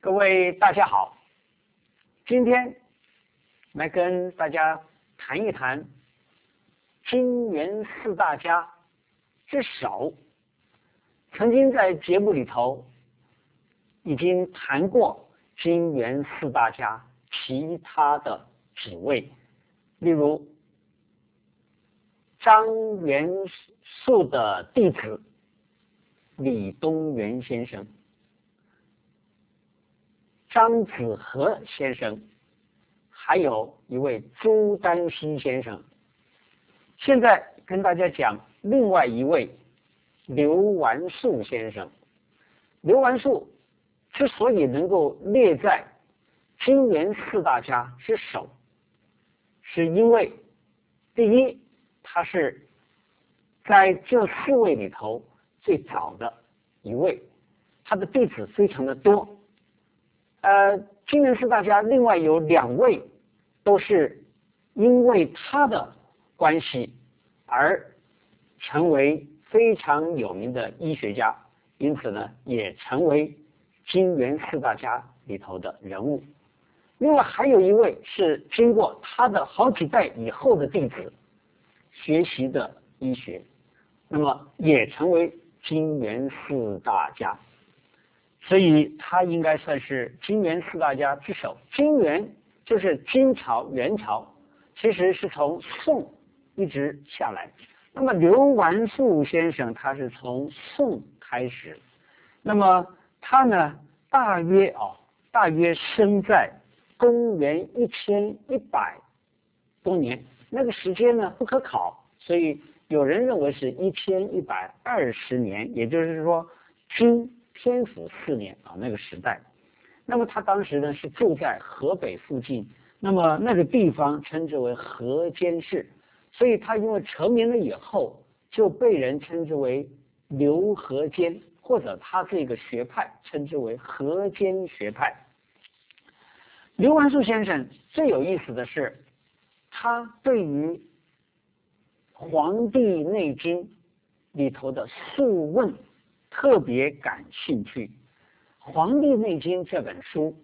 各位大家好，今天来跟大家谈一谈金元四大家之首。曾经在节目里头已经谈过金元四大家其他的几位，例如张元素的弟子李东垣先生、张子和先生，还有一位朱丹溪先生。现在跟大家讲另外一位刘完素先生。刘完素之所以能够列在金元四大家之首，是因为第一，他是在这四位里头最早的一位，他的弟子非常的多。金元四大家另外有两位都是因为他的关系而成为非常有名的医学家，因此呢也成为金元四大家里头的人物。另外还有一位是经过他的好几代以后的弟子学习的医学，那么也成为金元四大家，所以他应该算是金元四大家之首。金元就是金朝、元朝，其实是从宋一直下来。那么刘完素先生他是从宋开始，那么他呢大约生在公元1100多年，那个时间呢不可考，所以有人认为是1120年，也就是说金天府4年那个时代。那么他当时呢是住在河北附近，那么那个地方称之为河间市，所以他因为成名了以后就被人称之为刘河间，或者他这个学派称之为河间学派。刘完素先生最有意思的是，他对于《黄帝内经》里头的素问特别感兴趣。《黄帝内经》这本书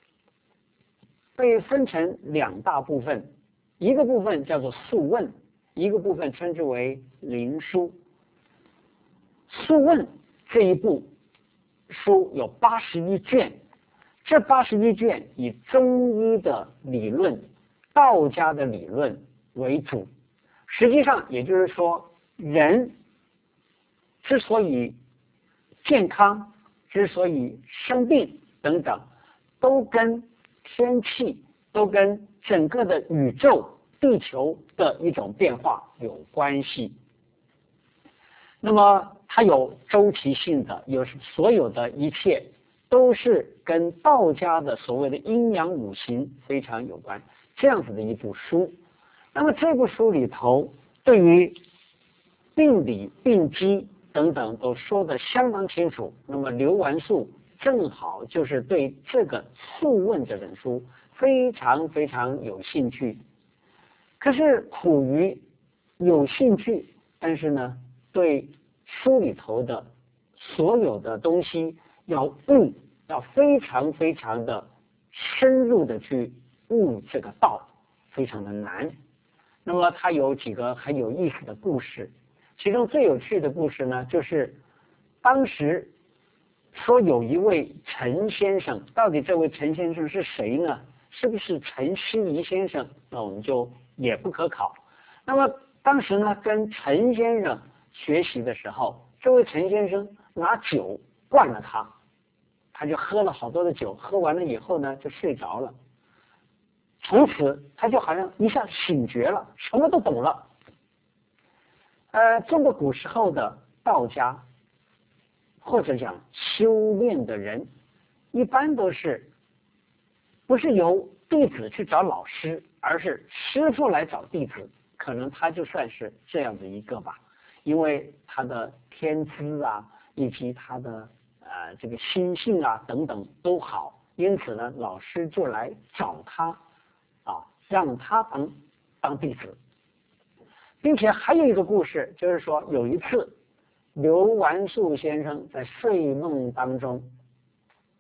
被分成两大部分，一个部分叫做素问，一个部分称之为灵书。素问这一部书有81卷，这81卷以中医的理论、道家的理论为主。实际上也就是说，人之所以健康，之所以生病等等，都跟天气，都跟整个的宇宙、地球的一种变化有关系。那么它有周期性的，有所有的一切都是跟道家的所谓的阴阳五行非常有关，这样子的一部书。那么这部书里头对于病理、病机等等都说得相当清楚。那么刘完素正好就是对这个《素问》这本书非常非常有兴趣，可是苦于有兴趣，但是呢对书里头的所有的东西要非常非常的深入的去悟这个道，非常的难。那么它有几个很有意思的故事，其中最有趣的故事呢，就是当时说有一位陈先生，到底这位陈先生是谁呢？是不是陈希夷先生？那我们就也不可考。那么当时呢，跟陈先生学习的时候，这位陈先生拿酒灌了他，他就喝了好多的酒，喝完了以后呢，就睡着了。从此他就好像一下醒觉了，什么都懂了。中国古时候的道家或者讲修炼的人，一般都是不是由弟子去找老师，而是师傅来找弟子，可能他就算是这样的一个吧，因为他的天资啊，以及他的这个心性啊等等都好，因此呢，老师就来找他让他当弟子。并且还有一个故事，就是说有一次刘完素先生在睡梦当中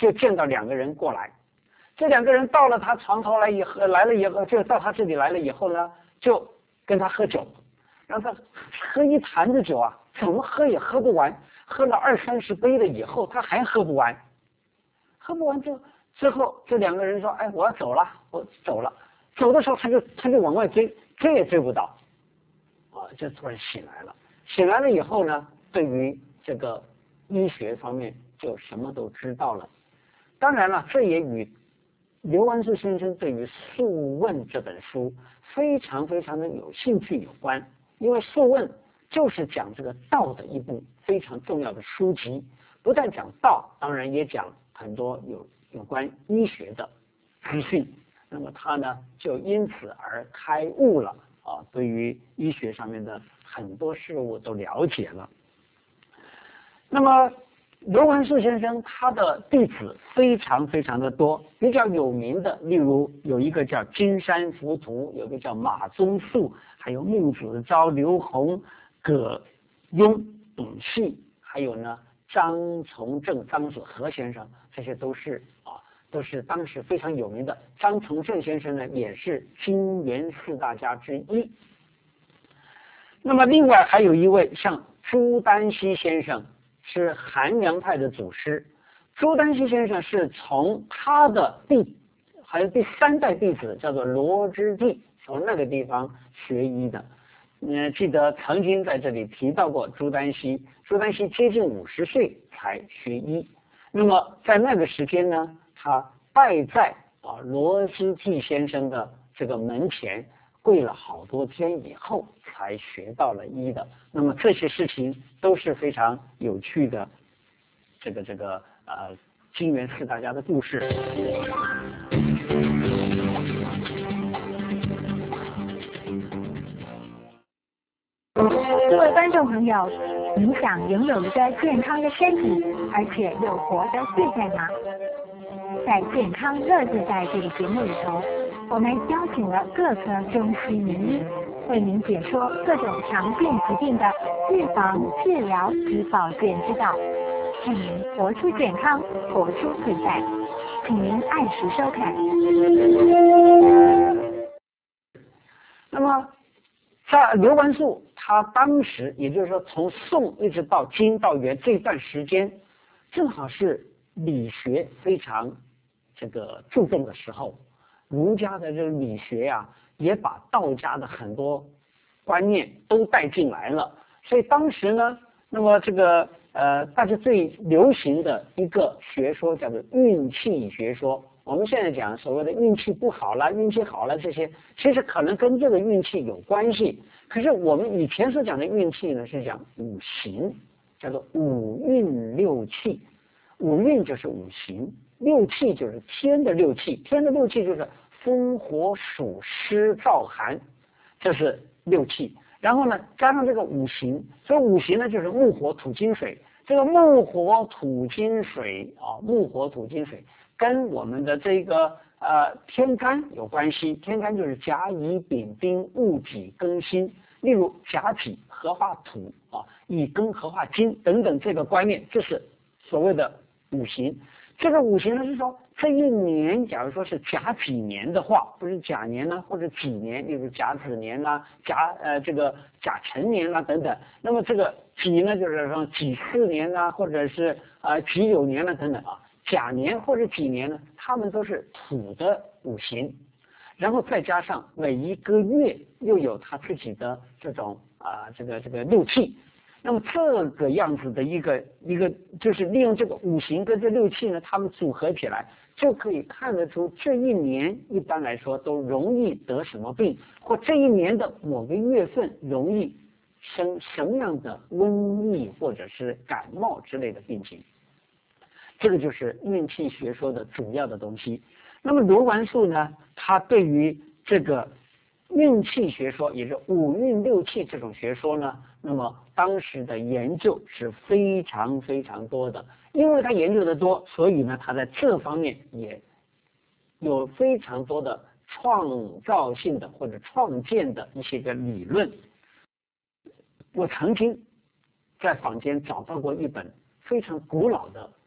就见到两个人过来。这两个人到了他床头来了以后，就到他这里来了以后呢，就跟他喝酒，让他喝一坛子酒啊，怎么喝也喝不完，喝了20-30杯了以后，他还喝不完，喝不完之后这两个人说：“哎，我要走了，我走了。”走的时候他就往外追，追也追不到，就突然醒来了。醒来了以后呢，对于这个医学方面就什么都知道了。当然了，这也与刘完素先生对于《素问》这本书非常非常的有兴趣有关，因为《素问》就是讲这个道的一部非常重要的书籍，不但讲道，当然也讲很多有关医学的资讯。那么他呢，就因此而开悟了对于医学上面的很多事物都了解了。那么刘完素先生他的弟子非常非常的多，比较有名的，例如有一个叫金山浮屠，有个叫马宗素，还有穆子昭、刘洪、葛雍、董系，还有呢张从正、张子和先生，这些都是当时非常有名的。张从正先生呢，也是金元4大家之一。那么另外还有一位像朱丹溪先生，是韩梁派的祖师。朱丹溪先生是从他的还有第3代弟子叫做罗之弟，从那个地方学医的。记得曾经在这里提到过朱丹溪接近50岁才学医。那么在那个时间呢，他拜在罗之弟先生的这个门前，跪了好多天以后才学到了医的。那么这些事情都是非常有趣的，金元4大家的故事。 各位观众朋友，你想拥有一个健康的身体，而且又活得自在吗？在健康乐自在这个节目里头，我们邀请了各科中西名医，为您解说各种常见疾病的预防、治疗及保健之道，让您活出健康，活出自在。请您按时收看。 那么在刘完素他当时，也就是说从宋一直到金到元这段时间，正好是理学非常注重的时候。儒家的这个理学也把道家的很多观念都带进来了。所以当时呢，那么大家最流行的一个学说叫做运气学说。我们现在讲所谓的运气不好了、运气好了，这些其实可能跟这个运气有关系。可是我们以前所讲的运气呢，是讲五行，叫做五运六气。五运就是五行，六气就是天的六气。天的六气就是风、火、暑、湿、燥、寒，这是六气。然后呢，加上这个五行，所以五行呢就是木、火、土、金、水。这个木、火、土、金、水木、火、土、金、水跟我们的天干有关系。天干就是甲乙丙丁戊己庚辛。例如甲己合化土乙庚合化金等等，这个观念，这是所谓的五行。这个五行呢是说，这一年假如说是甲己年的话，不是甲年呢，或者己年，例如甲子年啦、甲辰年啦等等。那么这个己呢，就是说己巳年啦，或者是己酉年啦等等甲年或者己年呢，他们都是土的五行。然后再加上每一个月又有他自己的这种六气。那么这个样子的一个就是利用这个五行跟这六气呢，他们组合起来，就可以看得出这一年一般来说都容易得什么病，或这一年的某个月份容易生什么样的瘟疫或者是感冒之类的病情。这个就是运气学说的主要的东西。那么刘完素呢，他对于这个运气学说，也是五运六气这种学说呢，那么当时的研究是非常非常多的。因为他研究的多，所以呢，他在这方面也有非常多的创造性的或者创建的一些个理论。我曾经在坊间找到过一本非常古老的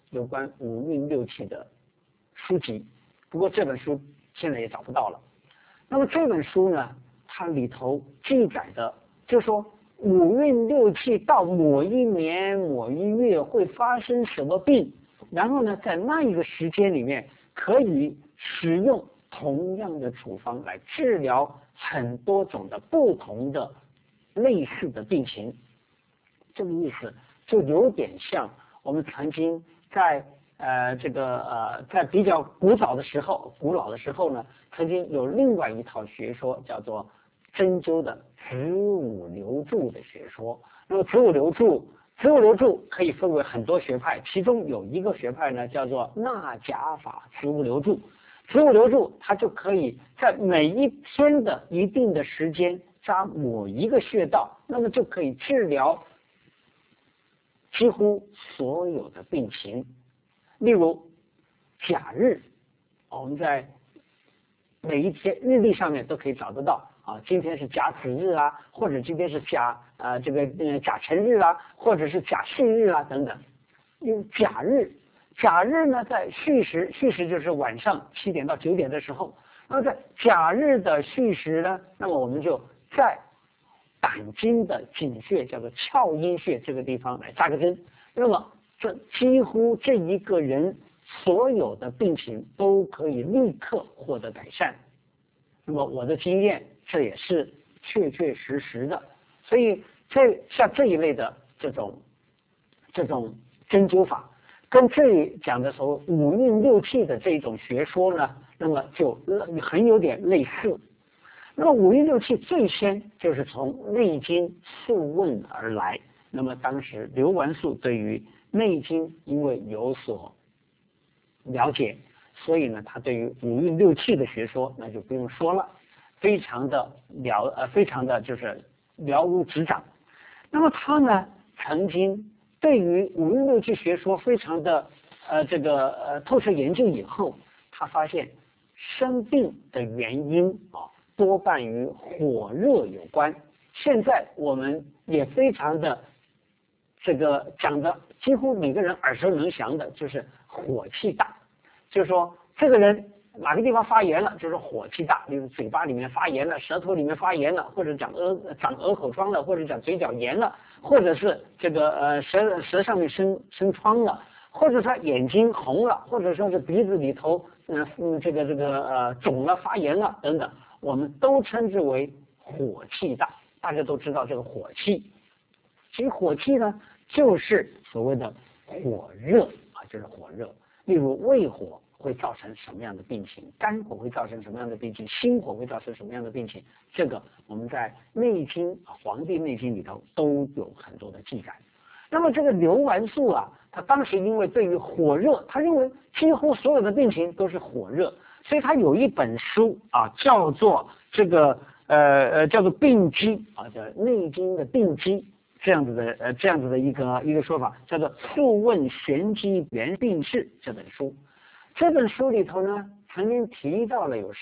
有关五运六气的书籍，不过这本书现在也找不到了。那么这本书呢，它里头记载的就是说五运六气到某一年某一月会发生什么病，然后呢在那一个时间里面可以使用同样的处方来治疗很多种的不同的类似的病情。这个意思就有点像我们曾经在在比较古老的时候呢，曾经有另外一套学说叫做针灸的子午流注的学说。那么子午流注可以分为很多学派，其中有一个学派呢叫做纳甲法子午流注。子午流注它就可以在每一天的一定的时间扎某一个穴道，那么就可以治疗几乎所有的病情。例如甲日，我们在每一天日历上面都可以找得到啊，今天是甲子日啊，或者今天是甲辰日啊，或者是甲戌日啊等等。因为甲日呢在戌时就是晚上7点到9点的时候，那么在甲日的戌时呢，那么我们就在胆经的井穴叫做窍阴穴这个地方来扎个针，那么这几乎这一个人所有的病情都可以立刻获得改善。那么我的经验这也是确确实实的，所以像这一类的这种针灸法，跟这里讲的所谓五运六气的这种学说呢，那么就很有点类似。那么五运六气最先就是从《内经·素问》而来。那么当时刘完素对于《内经》因为有所了解，所以呢，他对于五运六气的学说那就不用说了，非常的就是了如指掌。那么他呢，曾经对于五运六气学说非常的透彻研究以后，他发现生病的原因多半与火热有关。现在我们也非常的讲的几乎每个人耳熟能详的就是火气大，就是说这个人哪个地方发炎了就是火气大，例如嘴巴里面发炎了，舌头里面发炎了，或者长鹅口疮了，或者长嘴角炎了，或者是舌上面生疮了，或者他眼睛红了，或者说是鼻子里头肿了发炎了等等，我们都称之为火气大。大家都知道这个火气，其实火气呢就是所谓的火热啊，就是火热。例如胃火会造成什么样的病情，肝火会造成什么样的病情，心火会造成什么样的病情，这个我们在内经《黄帝内经》里头都有很多的记载。那么这个刘完素啊，他当时因为对于火热，他认为几乎所有的病情都是火热，所以他有一本书啊，叫做叫做病机啊，叫《内经》的病机，这样子的一个说法，叫做《素问玄机原病释》这本书。这本书里头呢，曾经提到了有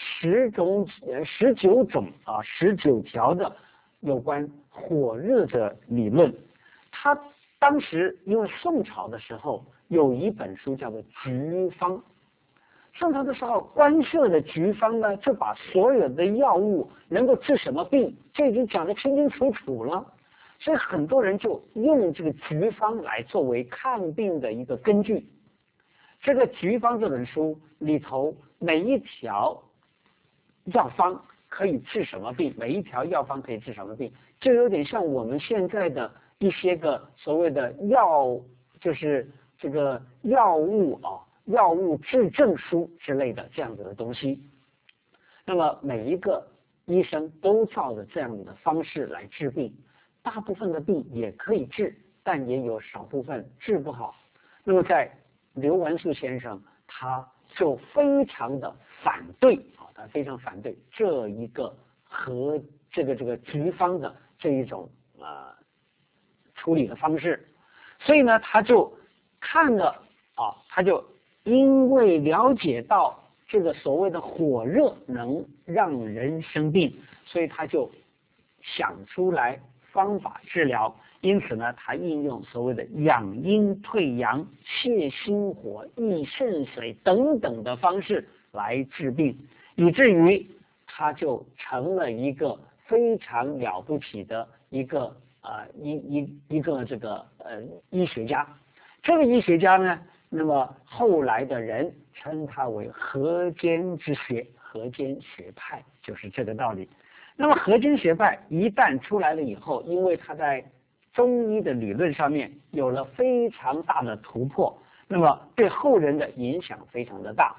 19条的有关火热的理论。他当时因为宋朝的时候有一本书叫做《局方》。宋朝的时候，官设的局方呢，就把所有的药物能够治什么病，这已经讲得清清楚楚了。所以很多人就用这个局方来作为看病的一个根据。这个局方这本书里头，每一条药方可以治什么病，每一条药方可以治什么病，就有点像我们现在的一些个所谓的就是这个药物治证书之类的这样子的东西。那么每一个医生都照着这样的方式来治病，大部分的病也可以治，但也有少部分治不好。那么在刘完素先生他就非常的反对他非常反对这一个和这个局方的这一种处理的方式。所以呢，他就他就因为了解到这个所谓的火热能让人生病，所以他就想出来方法治疗， 因此呢，他应用所谓的养阴退阳、泻心火、益肾水等等的方式来治病，以至于他就成了一个非常了不起的一个这个医学家。这个医学家呢，那么后来的人称他为河间之学，河间学派就是这个道理。那么河间学派一旦出来了以后，因为他在中医的理论上面有了非常大的突破，那么对后人的影响非常的大。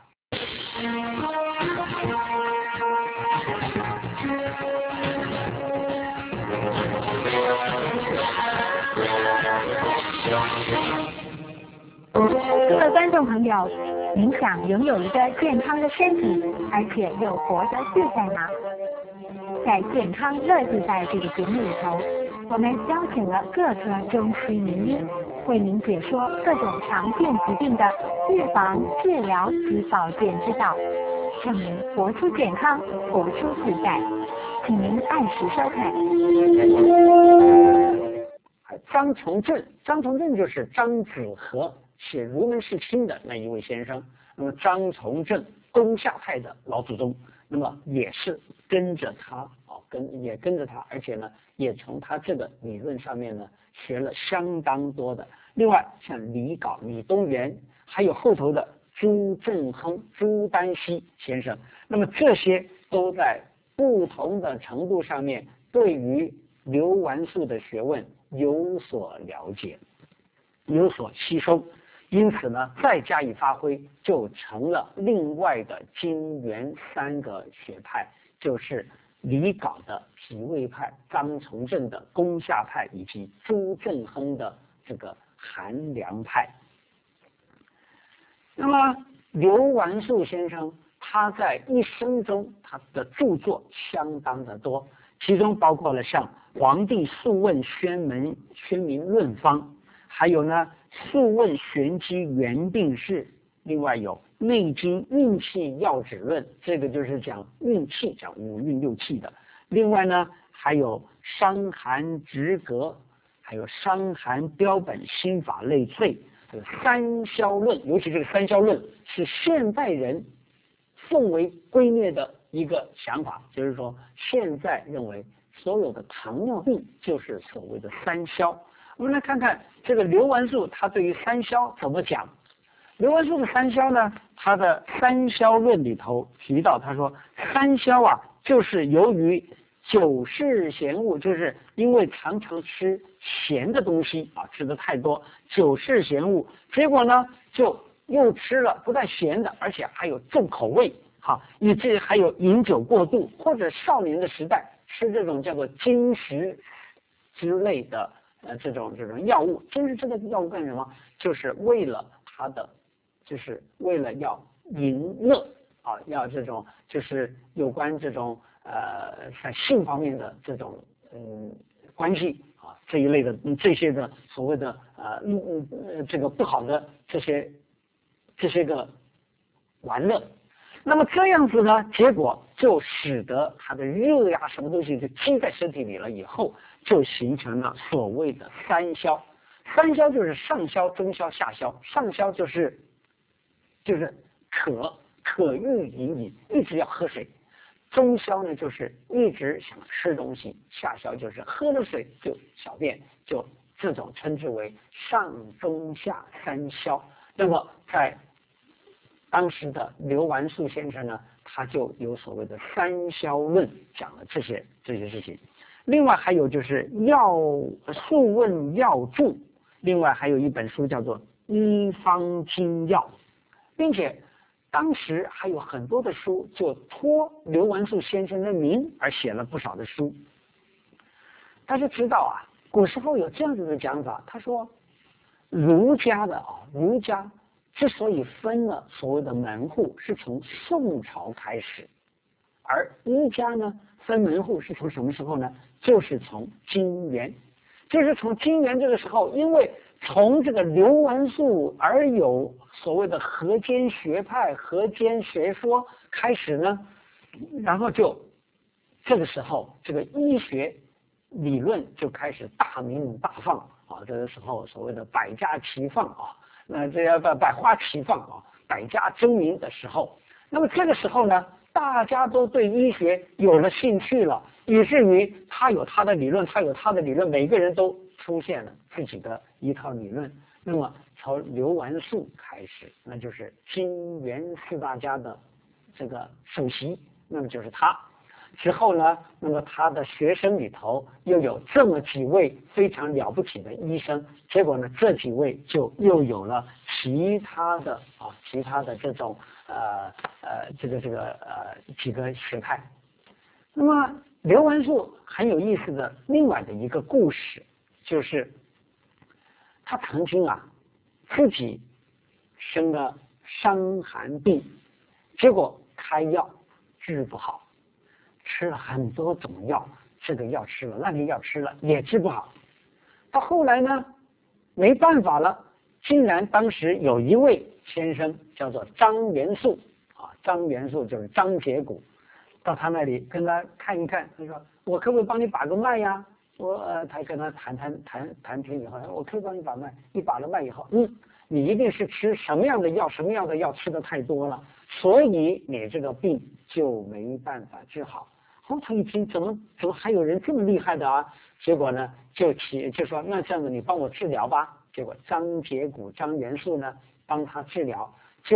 各位观众朋友，您想拥有一个健康的身体，而且又活得自在吗？在健康乐自在这个节目里头，我们邀请了各个中西名医，为您解说各种常见疾病的预防、治疗及保健之道，让您活出健康，活出自在。请您按时收看。 张从正就是张子和写《儒门世亲》的那一位先生。那么张从正东夏派的老祖宗，那么也是跟着他跟着他，而且呢也从他这个理论上面呢学了相当多的。另外像李杲、李东垣，还有后头的朱振亨、朱丹溪先生，那么这些都在不同的程度上面对于刘完素的学问有所了解，有所吸收，因此呢再加以发挥，就成了另外的金元三个学派，就是李杲的脾胃派、张从正的攻下派以及朱振亨的这个寒凉派。那么刘完素先生他在一生中他的著作相当的多，其中包括了像《黄帝素问宣明论方》，还有呢《素问玄机原病释》，另外有《内经运气要旨论》，这个就是讲运气，讲五运六气的。另外呢还有《伤寒直格》，还有《伤寒标本心法类萃》，这个三消论，尤其这个三消论是现代人奉为圭臬的一个想法，就是说现在认为所有的糖尿病就是所谓的三消。我们来看看这个刘完素他对于三消怎么讲。刘完素的三消呢，他的三消论里头提到，他说三消啊就是由于久视咸物，就是因为常常吃咸的东西啊，吃的太多，久视咸物，结果呢就又吃了不但咸的，而且还有重口味，好，以至还有饮酒过度，或者少年的时代吃这种叫做金石之类的这种药物。金石之类的药物干什么？就是为了他的，就是为了要淫乐啊，要这种就是有关这种在性方面的这种关系啊，这一类的这些的所谓的这个不好的这些个玩乐。那么这样子呢，结果就使得它的热呀什么东西就积在身体里了，以后就形成了所谓的三消。三消就是上消、中消、下消。上消就是渴欲饮，一直要喝水。中消呢就是一直想吃东西，下消就是喝了水就小便，就这种称之为上中下三消。那么在当时的刘完素先生呢，他就有所谓的三消论，讲了这些事情。另外还有就是素问药注，另外还有一本书叫做《医方精要》，并且当时还有很多的书就托刘完素先生的名而写了不少的书。大家知道啊，古时候有这样子的讲法，他说儒家之所以分了所谓的门户，是从宋朝开始，而医家呢分门户是从什么时候呢？就是从金元，就是从金元这个时候，因为从这个刘完素而有所谓的河间学派、河间学说开始呢，然后就这个时候这个医学理论就开始大鸣大放啊，这个时候所谓的百家齐放啊，那这要百花齐放啊，百家争鸣的时候，那么这个时候呢，大家都对医学有了兴趣了，以至于他有他的理论，他有他的理论，每个人都出现了自己的一套理论。那么从刘完素开始，那就是金元四大家的这个首席，那么就是他。之后呢，那么他的学生里头又有这么几位非常了不起的医生，结果呢，这几位就又有了其他的这种几个学派。那么刘完素很有意思的另外的一个故事，就是他曾经自己生了伤寒病，结果开药治不好。吃了很多种药，这个药吃了，那个药吃了，也治不好。到后来呢，没办法了，竟然当时有一位先生叫做张元素张元素就是张节谷，到他那里跟他看一看，他说我可不可以帮你把个脉呀？他跟他谈评以后，我可以帮你把脉。一把了脉以后，你一定是吃什么样的药吃的太多了，所以你这个病就没办法治好。他一听，怎么还有人这么厉害的啊？结果呢，就说那这样子，你帮我治疗吧。结果张节谷、张元素呢，帮他治疗，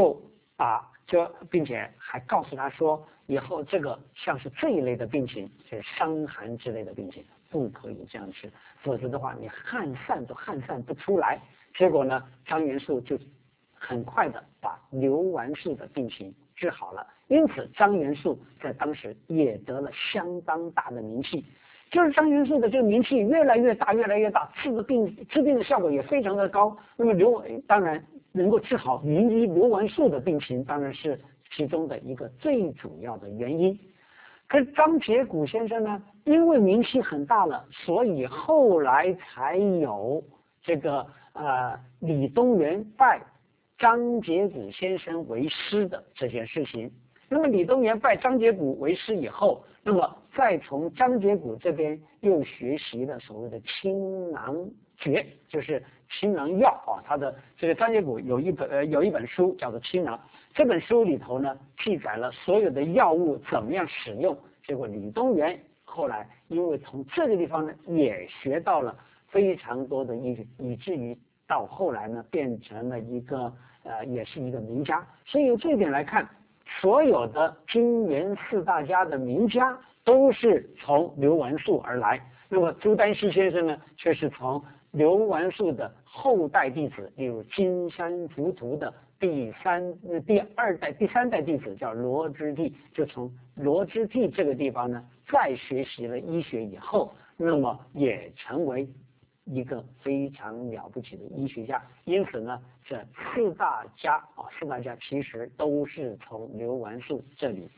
并且还告诉他说，以后这个像是这一类的病情，就是伤寒之类的病情，不可以这样吃，否则的话，你汗散不出来。结果呢，张元素就很快的把刘完素的病情治好了。因此张元素在当时也得了相当大的名气，就是张元素的这个名气越来越大，治病的效果也非常的高。那么当然能够治好名医刘完素的病情，当然是其中的一个最主要的原因。可是张节谷先生呢，因为名气很大了，所以后来才有这个李东垣拜张节谷先生为师的这件事情。那么李东垣拜张节谷为师以后，那么再从张节谷这边又学习了所谓的青囊诀，就是青囊药他的这个张节谷有一本书叫做《青囊》，这本书里头呢记载了所有的药物怎么样使用。结果李东垣后来因为从这个地方呢也学到了非常多的医学，以至于到后来呢变成了一个也是一个名家。所以由这一点来看，所有的金元四大家的名家都是从刘完素而来。那么朱丹溪先生呢，却是从刘完素的后代弟子，例如金山浮屠的第三代弟子叫罗之棣，就从罗之棣这个地方呢，再学习了医学以后，那么也成为一个非常了不起的医学家。因此呢，这四大家其实都是从刘完素这里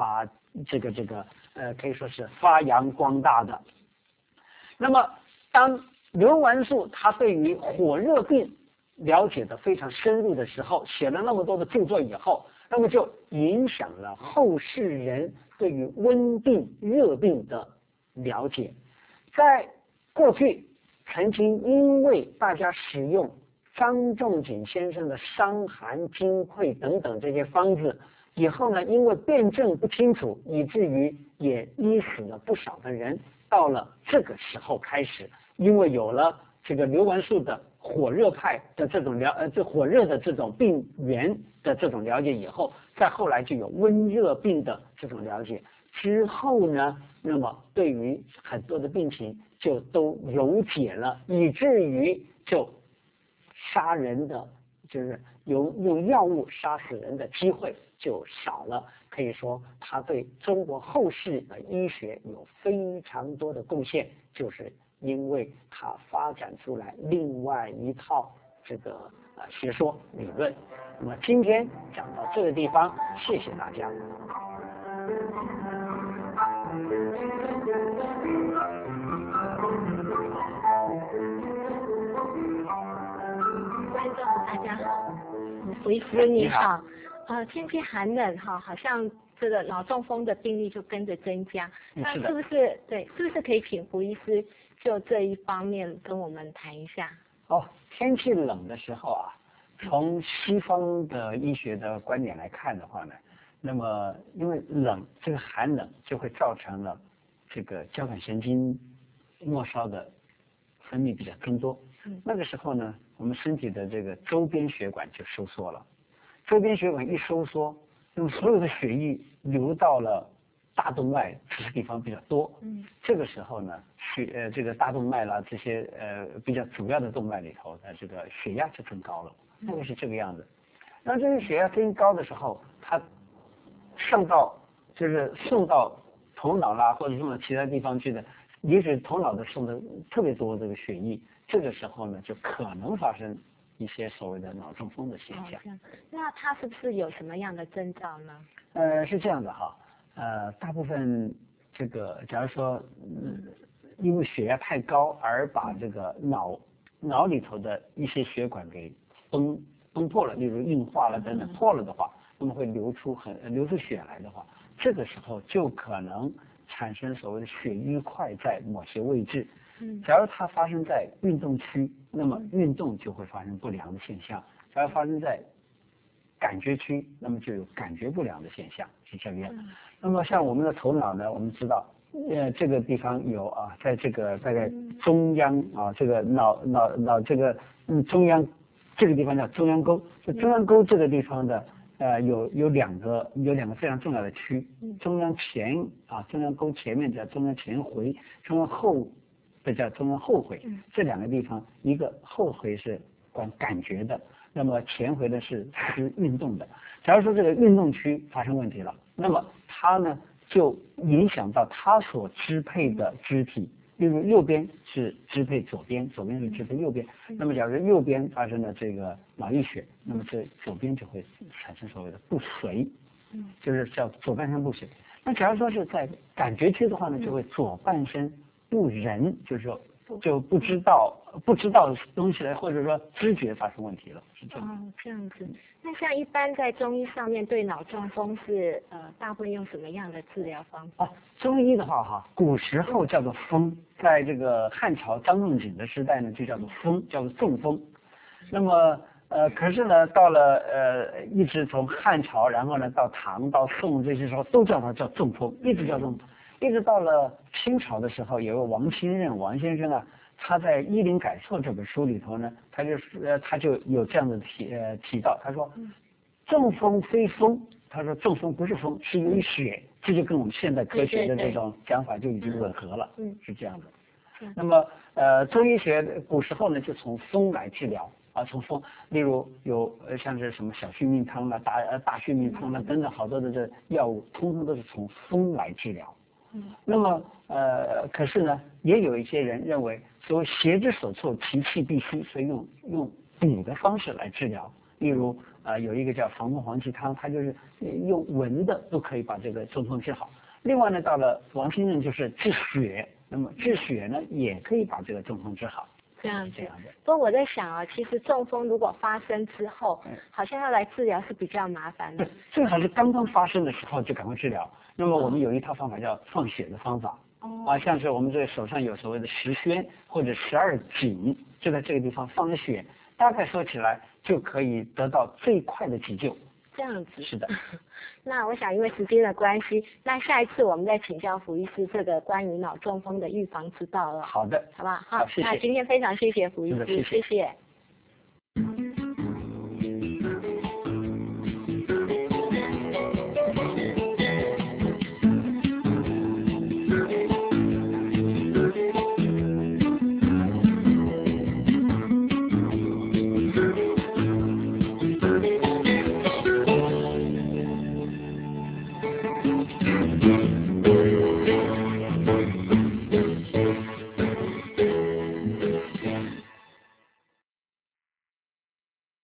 可以说是发扬光大的。那么当刘完素他对于火热病了解的非常深入的时候，写了那么多的著作以后，那么就影响了后世人对于温病热病的了解。在过去曾经因为大家使用张仲景先生的伤寒金匮等等这些方子以后呢，因为辩证不清楚，以至于也医死了不少的人。到了这个时候开始，因为有了这个刘完素的火热派的这种火热的这种病源的这种了解以后，再后来就有温热病的这种了解之后呢，那么对于很多的病情就都有解了，以至于就杀人的，就是用药物杀死人的机会就少了。可以说他对中国后世的医学有非常多的贡献，就是因为他发展出来另外一套这个学说理论。那么今天讲到这个地方，谢谢大家。 观众大家好，胡医师你好。天气寒冷好像这个脑中风的病例就跟着增加。那是的是不是对？是不是可以请胡医师就这一方面跟我们谈一下？ 天气冷的时候啊，从西方的医学的观点来看的话呢，那么因为冷，这个寒冷就会造成了这个交感神经末梢的分泌比较增多。那个时候呢，我们身体的这个周边血管就收缩了，周边血管一收缩，那么所有的血液流到了大动脉这些地方比较多。这个时候呢，这个大动脉啦，这些比较主要的动脉里头的这个血压就增高了，大概是这个样子。那这个血压增高的时候，它上到就是送到头脑啦，或者送到其他地方去的，也许头脑的送的特别多这个血液，这个时候呢，就可能发生一些所谓的脑中风的现象。 那它是不是有什么样的征兆呢？ 是这样的哈，大部分这个假如说，因为血压太高而把这个脑里头的一些血管给崩破了，例如硬化了等等破了的话，那么会流出血来的话，这个时候就可能产生所谓的血瘀块在某些位置。假如它发生在运动区，那么运动就会发生不良的现象；假如发生在感觉区，那么就有感觉不良的现象，是这个样。那么像我们的头脑呢，我们知道，这个地方有啊，在这个大概中央啊，这个脑这个中央这个地方叫中央沟，就中央沟这个地方的有两个非常重要的区，中央前啊，中央沟前面叫中央前回，中央后的叫中央后回，这两个地方，一个后回是管感觉的。那么前回呢是运动的。假如说这个运动区发生问题了，那么它呢就影响到它所支配的肢体，例如右边是支配左边，左边是支配右边。那么假如右边发生了这个脑溢血，那么这左边就会产生所谓的不随，就是叫左半身不随。那假如说是在感觉区的话呢，就会左半身不仁，就是说就不知道东西来，或者说知觉发生问题了，是这样。 这样子。那像一般在中医上面对脑中风是大部分用什么样的治疗方法？ 中医的话哈，古时候叫做风，在这个汉朝张仲景的时代呢，就叫做风，叫做中风。那么可是呢，到了一直从汉朝，然后呢到唐到宋这些时候都叫它叫中风，一直叫中风。一直到了清朝的时候，有个王清任王先生啊，他在《医林改错》这本书里头呢，他就有这样的提到，他说中风非风，他说中风不是风，是由于血，这就跟我们现代科学的这种讲法就已经吻合了，是这样的。那么中医学古时候呢，就从风来治疗啊，从风，例如有像是什么小续命汤啦、大续命汤啦等等好多的这药物，通通都是从风来治疗。那么可是呢，也有一些人认为，所谓邪之所措，其气必虚，所以用补的方式来治疗。例如有一个叫防风黄芪汤，它就是用闻的都可以把这个中风治好。另外呢，到了王清任就是治血，那么治血呢也可以把这个中风治好。 这样子。不过我在想啊，其实中风如果发生之后，好像要来治疗是比较麻烦的。 最好是刚刚发生的时候就赶快治疗。那么我们有一套方法叫放血的方法，像是我们这手上有所谓的10宣或者12紧，就在这个地方放了血，大概说起来就可以得到最快的急救。 这样子。 是的。 那我想因为时间的关系，那下一次我们再请教胡医师这个关于脑中风的预防之道了。 好的， 好吧， 好，谢谢。 那今天非常谢谢胡医师， 谢谢。 谢谢。